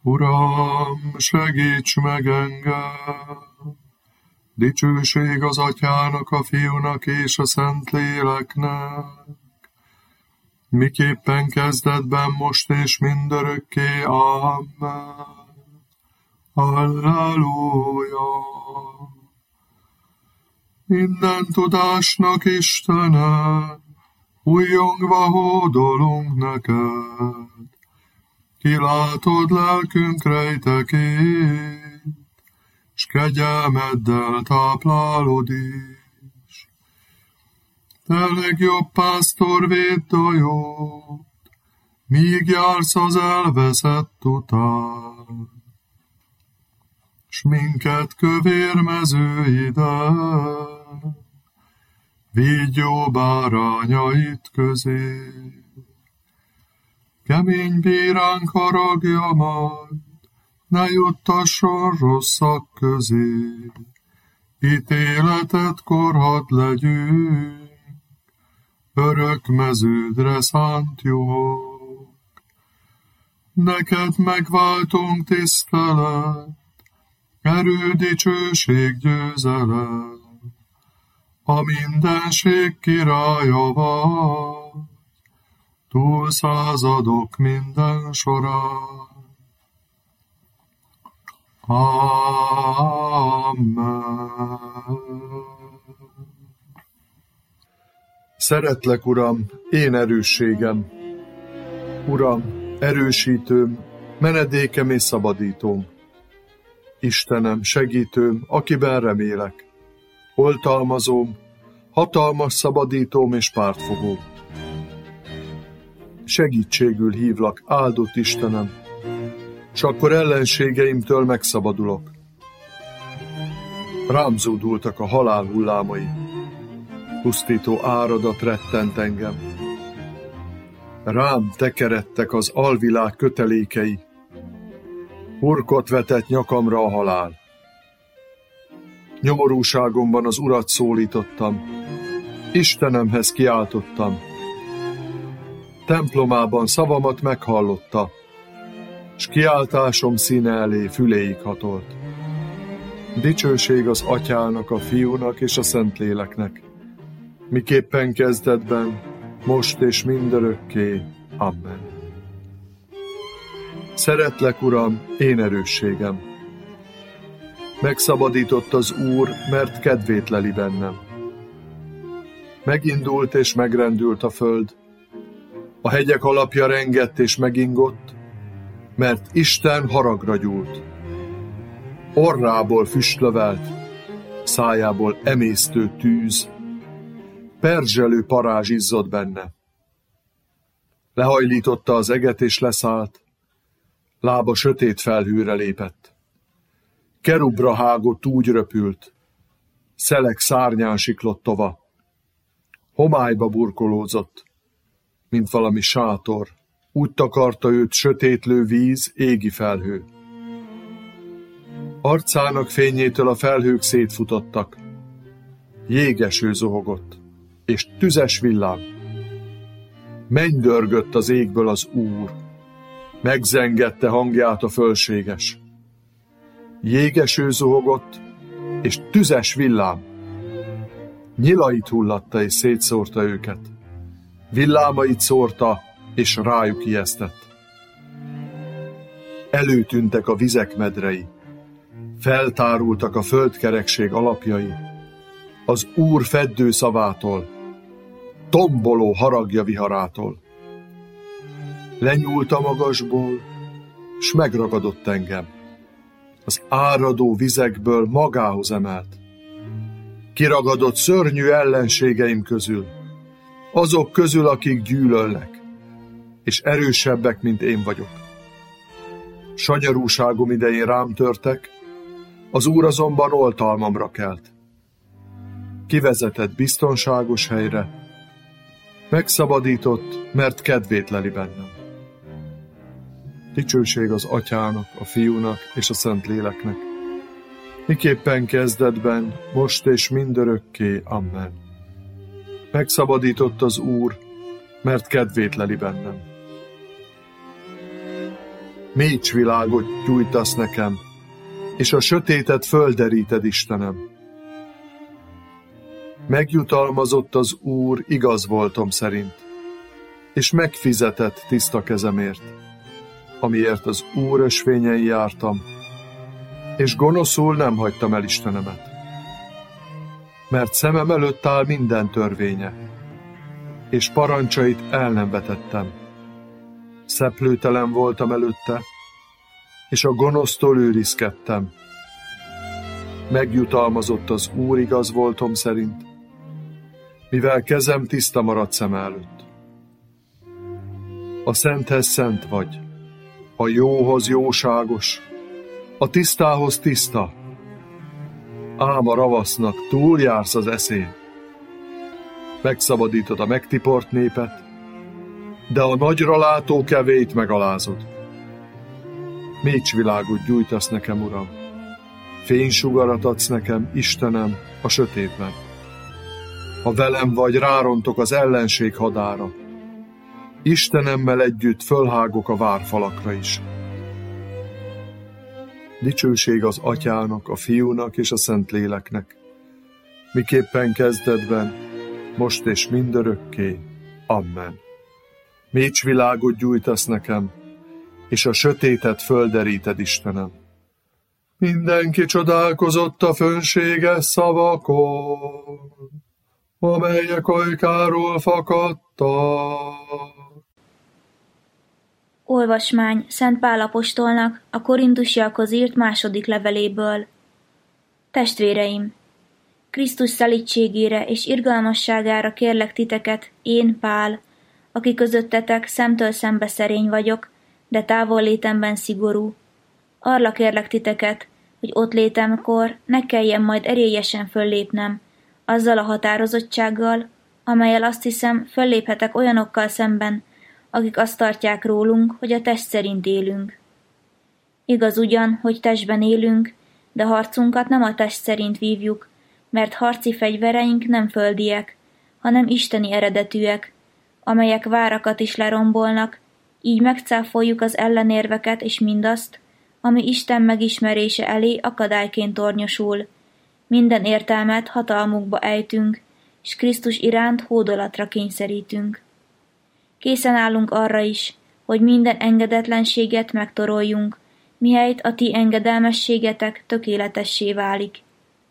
Uram, segíts meg engem! Dicsőség az Atyának, a Fiúnak és a Szentléleknek, miképpen kezdetben, most és mindörökké. Amen. Halleluja! Minden tudásnak Istene, újjongva hódolunk neked. Kilátod lelkünk rejtekét, s kegyelmeddel táplálod is. Te legjobb pásztor, védd a jót, míg jársz az elveszett után, s minket kövér mezőiden, vigy jó bárányait közé. Kemény bíránk haragja majd, ne juttasson rosszak közé. Ítéletetkor hadd legyünk, örök meződre szánt juhok. Neked megváltunk tisztelet, erő, dicsőség, győzelem, a mindenség királya vagy, túl századok minden során. Amen. Szeretlek, Uram, én erősségem. Uram, erősítőm, menedékem és szabadítóm. Istenem, segítőm, akiben remélek. Oltalmazóm, hatalmas szabadítóm és pártfogóm. Segítségül hívlak, áldott Istenem, s akkor ellenségeimtől megszabadulok. Rám zúdultak a halál hullámai, pusztító áradat rettent engem. Rám tekeredtek az alvilág kötelékei, hurkot vetett nyakamra a halál. Nyomorúságomban az Urat szólítottam, Istenemhez kiáltottam. Templomában szavamat meghallotta, s kiáltásom színe elé füléig hatolt. Dicsőség az Atyának, a Fiúnak és a Szentléleknek, miképpen kezdetben, most és mindörökké. Amen. Szeretlek, Uram, én erősségem. Megszabadított az Úr, mert kedvét leli bennem. Megindult és megrendült a föld, a hegyek alapja rengett és megingott, mert Isten haragra gyúlt. Orrából füstlövelt, szájából emésztő tűz, perzselő parázs izzott benne. Lehajlította az eget és leszállt, lába sötét felhőre lépett. Kerubra hágott, úgy röpült, szelek szárnyán siklott tova. Homályba burkolózott, mint valami sátor, úgy takarta őt sötétlő víz, égi felhő. Arcának fényétől a felhők szétfutottak, jégeső zuhogott, és tüzes villám. Mennydörgött az égből az Úr, megzengette hangját a fölséges. Jégeső zuhogott, és tüzes villám. Nyilait hullatta és szétszórta őket. Villámait szórta, és rájuk ijesztett. Előtűntek a vizek medrei, feltárultak a földkerekség alapjai, az Úr feddő szavától, tomboló haragja viharától. Lenyúlt a magasból, s megragadott engem. Az áradó vizekből magához emelt. Kiragadott szörnyű ellenségeim közül, azok közül, akik gyűlölnek, és erősebbek, mint én vagyok. Sanyarúságom idején rám törtek, az Úr azonban oltalmamra kelt. Kivezetett biztonságos helyre, megszabadított, mert kedvét leli bennem. Dicsőség az Atyának, a Fiúnak és a Szentléleknek, miképpen kezdetben, most és mindörökké. Amen. Megszabadított az Úr, mert kedvét leli bennem. Mécsvilágot gyújtasz nekem, és a sötétet földeríted, Istenem. Megjutalmazott az Úr igaz voltom szerint, és megfizetett tiszta kezemért, amiért az Úr ösvényen jártam, és gonoszul nem hagytam el Istenemet. Mert szemem előtt áll minden törvénye, és parancsait el nem vetettem. Szeplőtelen voltam előtte, és a gonosztól őrizkedtem. Megjutalmazott az Úr igaz voltom szerint, mivel kezem tiszta maradt szem előtt. A szenthez szent vagy, a jóhoz jóságos, a tisztához tiszta, ám a ravasznak túljársz az eszén. Megszabadítod a megtiport népet, de a nagyra látó kevét megalázod. Mécsvilágot gyújtasz nekem, Uram, fénysugarat adsz nekem, Istenem, a sötétben. Ha velem vagy, rárontok az ellenség hadára. Istenemmel együtt fölhágok a várfalakra is. Dicsőség az Atyának, a Fiúnak és a Szentléleknek, miképpen kezdetben, most és mindörökké. Amen. Mécsvilágot gyújtasz nekem, és a sötétet földeríted, Istenem. Mindenki csodálkozott a fönséges szavakon, amelyek ajkáról fakadtak. Olvasmány Szent Pál apostolnak a korintusiakhoz írt második leveléből. Testvéreim! Krisztus szelídségére és irgalmasságára kérlek titeket, én, Pál, aki közöttetek szemtől szembe szerény vagyok, de távollétemben szigorú. Arra kérlek titeket, hogy ott létemkor ne kelljen majd erélyesen föllépnem, azzal a határozottsággal, amellyel azt hiszem fölléphetek olyanokkal szemben, akik azt tartják rólunk, hogy a test szerint élünk. Igaz ugyan, hogy testben élünk, de harcunkat nem a test szerint vívjuk, mert harci fegyvereink nem földiek, hanem isteni eredetűek, amelyek várakat is lerombolnak, így megcáfoljuk az ellenérveket és mindazt, ami Isten megismerése elé akadályként tornyosul. Minden értelmet hatalmukba ejtünk, és Krisztus iránt hódolatra kényszerítünk. Készen állunk arra is, hogy minden engedetlenséget megtoroljunk, mihelyt a ti engedelmességetek tökéletessé válik.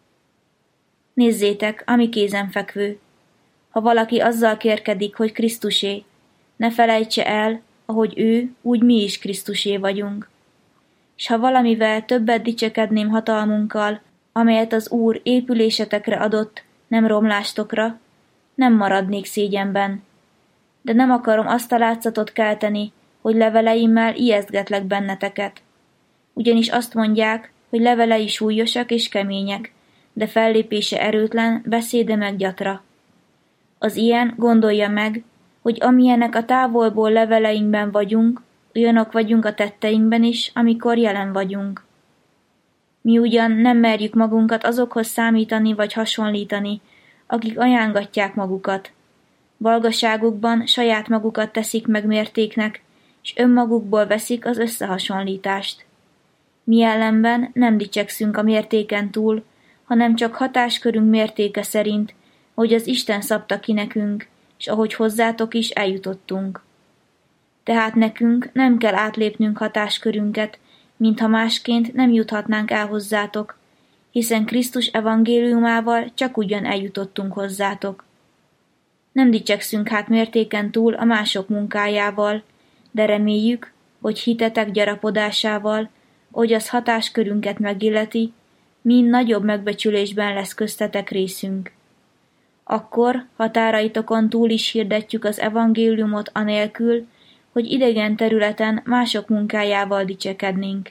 Nézzétek, ami kézenfekvő. Ha valaki azzal kérkedik, hogy Krisztusé, ne felejtse el, ahogy ő, úgy mi is Krisztusé vagyunk. S ha valamivel többet dicsekedném hatalmunkkal, amelyet az Úr épülésetekre adott, nem romlástokra, nem maradnék szégyenben. De nem akarom azt a látszatot kelteni, hogy leveleimmel ijesztgetlek benneteket. Ugyanis azt mondják, hogy levelei súlyosak és kemények, de fellépése erőtlen, beszéde meg gyatra. Az ilyen gondolja meg, hogy amilyenek a távolból leveleinkben vagyunk, olyanok vagyunk a tetteinkben is, amikor jelen vagyunk. Mi ugyan nem merjük magunkat azokhoz számítani vagy hasonlítani, akik ajángatják magukat. Valgaságukban saját magukat teszik meg mértéknek, és önmagukból veszik az összehasonlítást. Mi ellenben nem dicsekszünk a mértéken túl, hanem csak hatáskörünk mértéke szerint, hogy az Isten szabta ki nekünk, és ahogy hozzátok is eljutottunk. Tehát nekünk nem kell átlépnünk hatáskörünket, mintha másként nem juthatnánk el hozzátok, hiszen Krisztus evangéliumával csak ugyan eljutottunk hozzátok. Nem dicsekszünk hát mértéken túl a mások munkájával, de reméljük, hogy hitetek gyarapodásával, hogy az hatáskörünket megilleti, mind nagyobb megbecsülésben lesz köztetek részünk. Akkor határaitokon túl is hirdetjük az evangéliumot anélkül, hogy idegen területen mások munkájával dicsekednénk.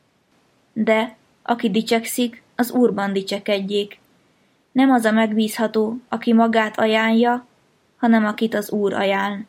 De, aki dicsekszik, az Úrban dicsekedjék. Nem az a megbízható, aki magát ajánlja, hanem akit az Úr ajánl.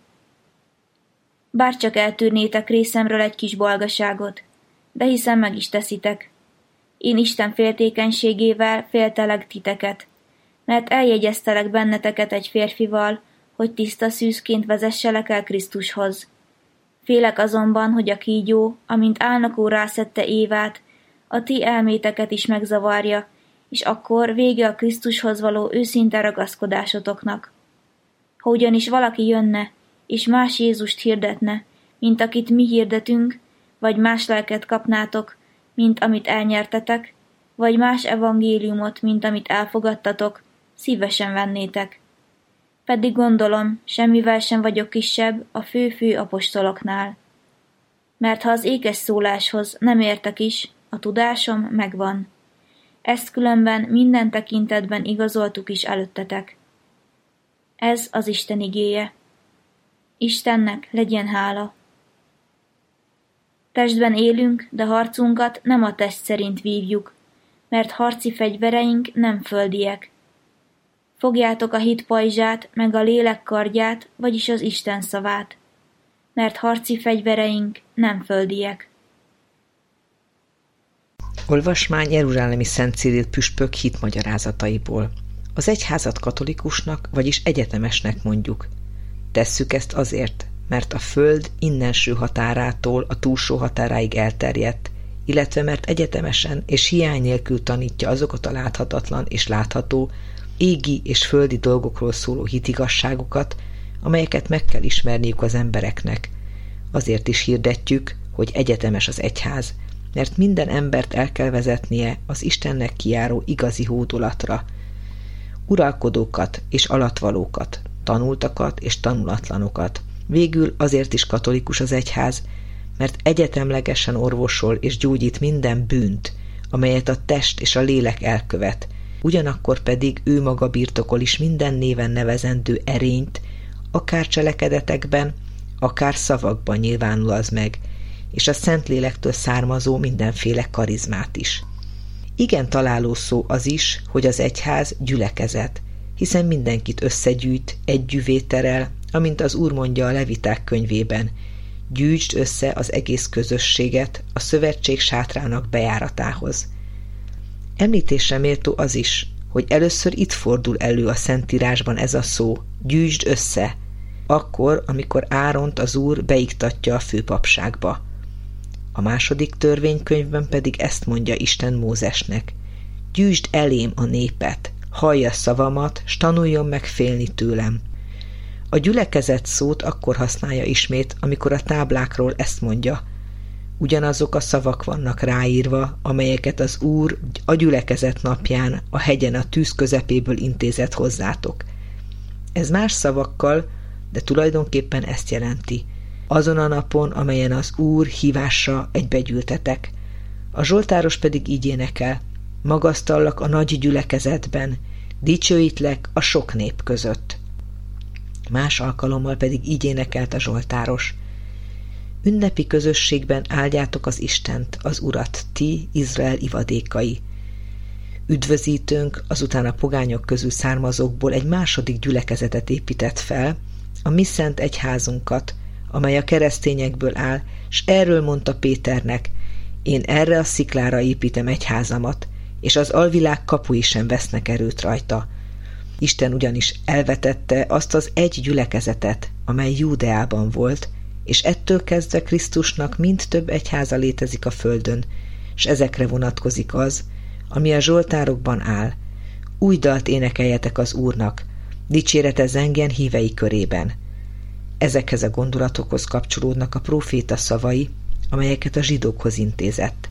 Bárcsak eltűrnétek részemről egy kis bolgaságot, de hiszen meg is teszitek. Én Isten féltékenységével féltelek titeket, mert eljegyeztelek benneteket egy férfival, hogy tiszta szűzként vezesselek el Krisztushoz. Félek azonban, hogy a kígyó, amint álnokul rászedte Évát, a ti elméteket is megzavarja, és akkor vége a Krisztushoz való őszinte ragaszkodásotoknak. Ha ugyanis valaki jönne, és más Jézust hirdetne, mint akit mi hirdetünk, vagy más lelket kapnátok, mint amit elnyertetek, vagy más evangéliumot, mint amit elfogadtatok, szívesen vennétek. Pedig gondolom, semmivel sem vagyok kisebb a fő-fő apostoloknál. Mert ha az ékes szóláshoz nem értek is, a tudásom megvan. Ezt különben minden tekintetben igazoltuk is előttetek. Ez az Isten igéje. Istennek legyen hála. Testben élünk, de harcunkat nem a test szerint vívjuk, mert harci fegyvereink nem földiek. Fogjátok a hit pajzsát, meg a lélek kardját, vagyis az Isten szavát, mert harci fegyvereink nem földiek. Olvasmány jeruzsálemi Szent Cyril püspök hitmagyarázataiból. Az egyházat katolikusnak, vagyis egyetemesnek mondjuk. Tesszük ezt azért, mert a föld innenső határától a túlsó határáig elterjedt, illetve mert egyetemesen és hiány nélkül tanítja azokat a láthatatlan és látható, égi és földi dolgokról szóló hitigasságokat, amelyeket meg kell ismerniük az embereknek. Azért is hirdetjük, hogy egyetemes az egyház, mert minden embert el kell vezetnie az Istennek kijáró igazi hódolatra. Uralkodókat és alatvalókat, tanultakat és tanulatlanokat. Végül azért is katolikus az egyház, mert egyetemlegesen orvosol és gyógyít minden bűnt, amelyet a test és a lélek elkövet, ugyanakkor pedig ő maga birtokol is minden néven nevezendő erényt, akár cselekedetekben, akár szavakban nyilvánul az meg, és a Szentlélektől származó mindenféle karizmát is. Igen találó szó az is, hogy az egyház gyülekezet, hiszen mindenkit összegyűjt, együvé terel, amint az Úr mondja a Leviták könyvében, gyűjtsd össze az egész közösséget a szövetség sátrának bejáratához. Említésre méltó az is, hogy először itt fordul elő a Szentírásban ez a szó, gyűjtsd össze, akkor, amikor Áront az Úr beiktatja a főpapságba. A második törvénykönyvben pedig ezt mondja Isten Mózesnek, gyűjtsd elém a népet, hallja szavamat, s tanuljon meg félni tőlem. A gyülekezet szót akkor használja ismét, amikor a táblákról ezt mondja. Ugyanazok a szavak vannak ráírva, amelyeket az Úr a gyülekezet napján a hegyen a tűz közepéből intézett hozzátok. Ez más szavakkal, de tulajdonképpen ezt jelenti. Azon a napon, amelyen az Úr hívásra egybegyűltetek. A zsoltáros pedig így énekel, magasztallak a nagy gyülekezetben, dicsőítlek a sok nép között. Más alkalommal pedig így énekelt a zsoltáros. Ünnepi közösségben áldjátok az Istent, az Urat, ti, Izrael ivadékai. Üdvözítőnk azután a pogányok közül származókból egy második gyülekezetet épített fel, a mi szent egyházunkat, amely a keresztényekből áll, s erről mondta Péternek, én erre a sziklára építem egyházamat, és az alvilág kapui sem vesznek erőt rajta. Isten ugyanis elvetette azt az egy gyülekezetet, amely Júdeában volt, és ettől kezdve Krisztusnak mind több egyháza létezik a földön, s ezekre vonatkozik az, ami a zsoltárokban áll. Új dalt énekeljetek az Úrnak, dicsérete zengjen hívei körében. Ezekhez a gondolatokhoz kapcsolódnak a próféta szavai, amelyeket a zsidókhoz intézett.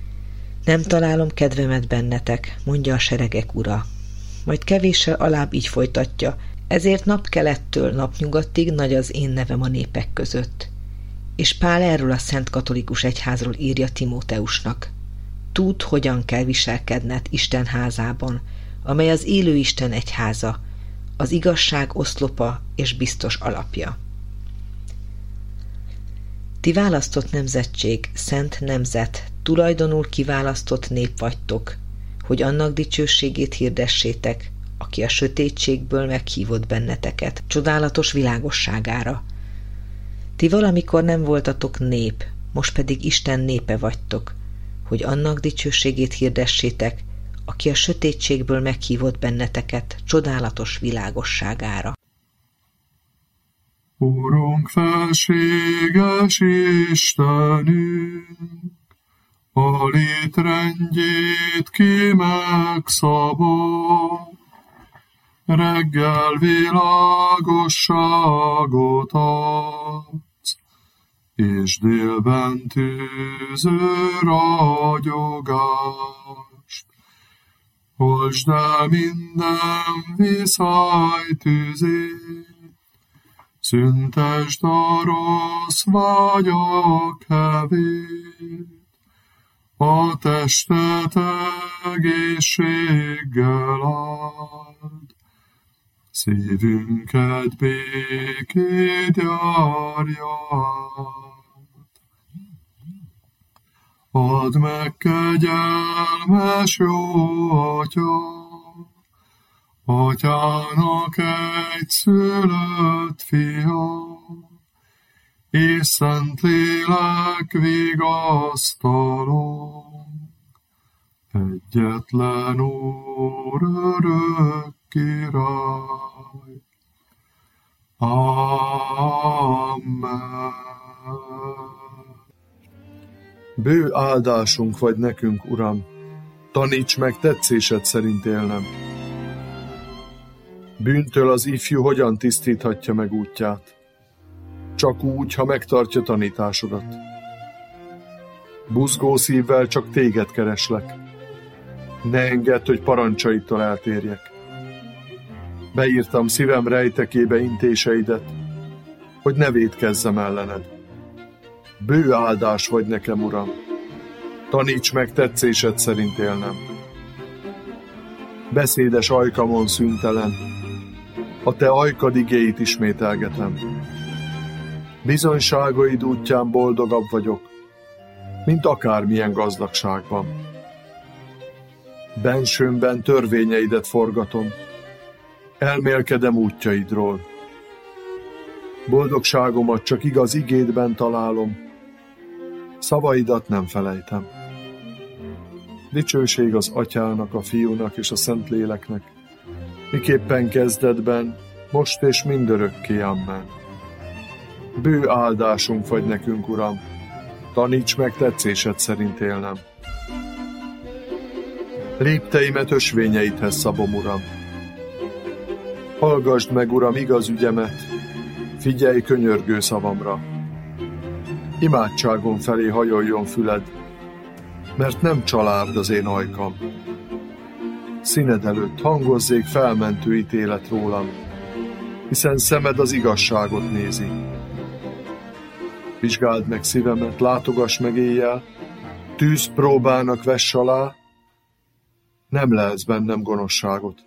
Nem találom kedvemet bennetek, mondja a seregek ura. Majd kevéssel alább így folytatja, ezért napkelettől napnyugatig nagy az én nevem a népek között. És Pál erről a szent katolikus egyházról írja Timóteusnak. Tudd, hogyan kell viselkedned Isten házában, amely az élő Isten egyháza, az igazság oszlopa és biztos alapja. Ti választott nemzetség, szent nemzet, tulajdonul kiválasztott nép vagytok, hogy annak dicsőségét hirdessétek, aki a sötétségből meghívott benneteket, csodálatos világosságára. Ti valamikor nem voltatok nép, most pedig Isten népe vagytok, hogy annak dicsőségét hirdessétek, aki a sötétségből meghívott benneteket, csodálatos világosságára. Urunk, felséges Istenünk, a létrendjét ki megszabad, reggel világosságot adsz, és délben tűző ragyogást. Oltsd el minden viszály tüzét, szüntesd a rossz vágyak hevét, a testet egészséggel áld, szívünket békét járja át. Add meg, kegyelmes jó Atya, Atyának egyszülött fia, és Szentlélek vigasztalunk, egyetlen Úr, örök Király. Amen. Bő áldásunk vagy nekünk, Uram, taníts meg tetszésed szerint élnem. Bűntől az ifjú hogyan tisztíthatja meg útját? Csak úgy, ha megtartja tanításodat. Buzgó szívvel csak téged kereslek. Ne engedd, hogy parancsaitól eltérjek. Beírtam szívem rejtekébe intéseidet, hogy ne vétkezzem ellened. Bő áldás vagy nekem, Uram, taníts meg tetszésed szerint élnem. Beszédes ajkamon szüntelen, a te ajkad igéit ismételgetem. Bizonyságaid útján boldogabb vagyok, mint akármilyen gazdagságban. Bensőmben törvényeidet forgatom, elmélkedem útjaidról. Boldogságomat csak igaz igédben találom, szavaidat nem felejtem. Dicsőség az Atyának, a Fiúnak és a Szentléleknek, miképpen kezdetben, most és mindörökké. Amen. Bő áldásunk vagy nekünk, Uram, taníts meg tetszésed szerint élnem. Lépteimet ösvényeidhez szabom, Uram. Hallgasd meg, Uram, igaz ügyemet, figyelj könyörgő szavamra. Imádságom felé hajoljon füled, mert nem család az én ajkam. Színed előtt hangozzék felmentő ítélet rólam, hiszen szemed az igazságot nézi. Vizsgáld meg szívemet, látogass meg éjjel, tűzpróbának vess alá, nem lehetsz bennem gonoszságot.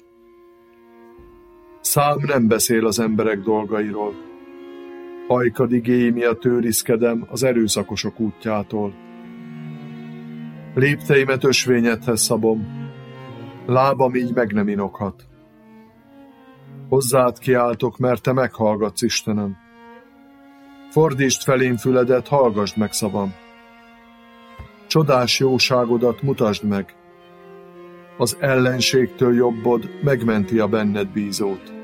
Szám nem beszél az emberek dolgairól, ajkad igéi miatt őrizkedem az erőszakosok útjától. Lépteimet ösvényedhez szabom, lábam így meg nem inokhat. Hozzád kiáltok, mert te meghallgatsz, Istenem. Fordítsd felém füledet, hallgasd meg szavam. Csodás jóságodat mutasd meg. Az ellenségtől jobbod megmenti a benned bízót.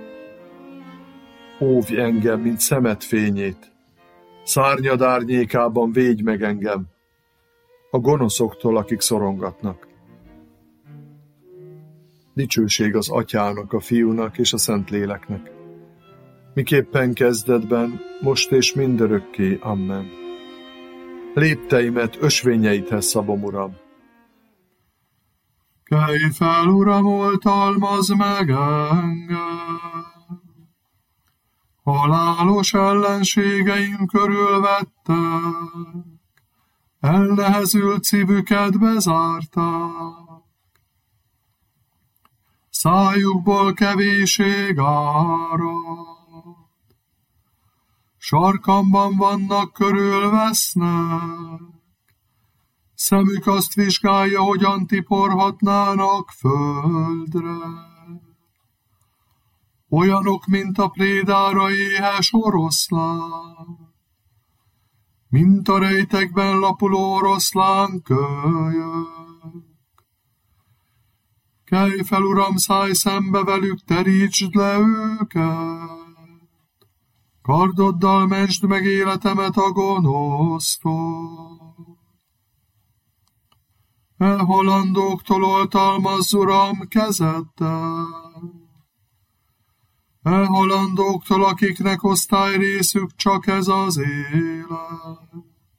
Óvj engem, mint szemed fényét. Szárnyad árnyékában védj meg engem a gonoszoktól, akik szorongatnak. Dicsőség az Atyának, a Fiúnak és a Szentléleknek, miképpen kezdetben, most és mindörökké. Amen. Lépteimet ösvényeidhez szabom, Uram. Kelj fel, Uram, oltalmazd meg engem! Halálos ellenségeim körülvettek, elnehezült szívüket bezárták. Szájukból kevéség árad, sarkamban vannak, körülvesznek, szemük azt vizsgálja, hogyan tiporhatnának földre. Olyanok, mint a prédára éhes oroszlán, mint a rejtekben lapuló oroszlán kölyök. Kelj fel, Uram, szállj szembe velük, terítsd le őket. Kardoddal mentsd meg életemet a gonosztól. Elhalandóktól oltalmazz, Uram, kezeddel. Elhalandóktól, akiknek osztályrészük csak ez az élet.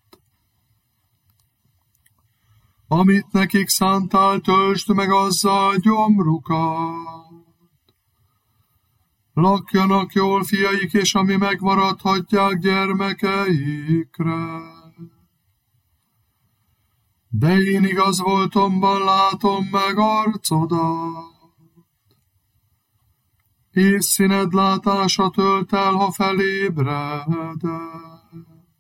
Amit nekik szántál, töltsd meg azzal gyomrukat. Lakjanak jól fiaik, és ami megmaradhatják gyermekeikre. De én igaz voltomban látom meg arcodat, és színed látása tölt el, ha felébredek.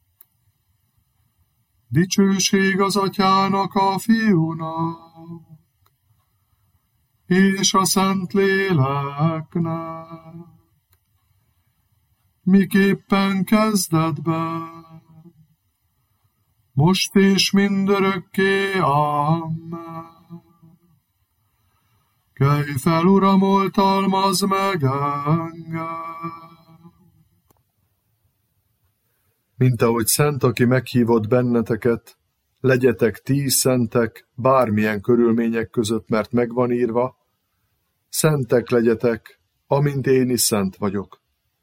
Dicsőség az Atyának, a Fiúnak, és a Szentléleknek, miképpen kezdetben, most és mindörökké. Amen. Kelj fel, Uram, oltalmazz meg engem! Mint ahogy szent, aki meghívott benneteket, legyetek ti is szentek bármilyen körülmények között, mert megvan írva, szentek legyetek, amint én is szent vagyok.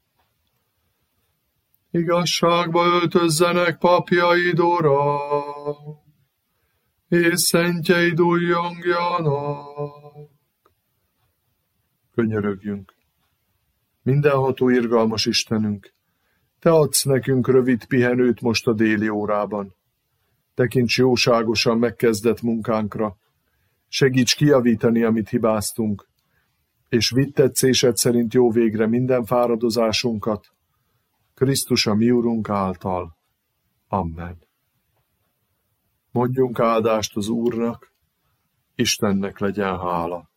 Igazságba öltözzenek papjaid, Uram, és szentjeid újjongjanak. Könyörögjünk. Mindenható irgalmas Istenünk, Te adsz nekünk rövid pihenőt most a déli órában. Tekints jóságosan megkezdett munkánkra, segíts kijavítani, amit hibáztunk, és vidd tetszésed szerint jó végre minden fáradozásunkat, Krisztus a mi Urunk által. Amen. Mondjunk áldást az Úrnak, Istennek legyen hála.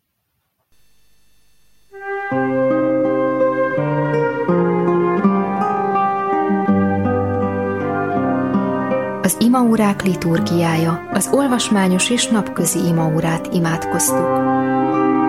Az imaórák liturgiája, az olvasmányos és napközi imaórát imádkoztuk.